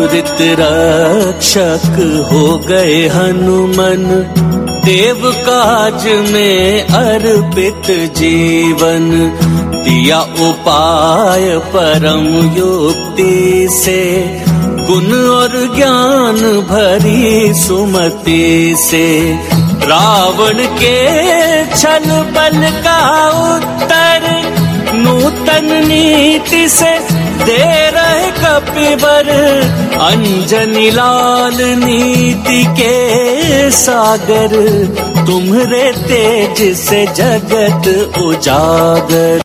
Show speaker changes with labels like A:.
A: दुरित रक्षक हो गए हनुमन, देव काज में अर्पित जीवन। दिया उपाय परम युक्ति से, गुण और ज्ञान भरी सुमति से। रावण के छल बल का उत्तर नूतन नीति से दे रहे कपिवर। अंजनी लाल नीति के सागर, तुम्हारे तेज से जगत उजागर।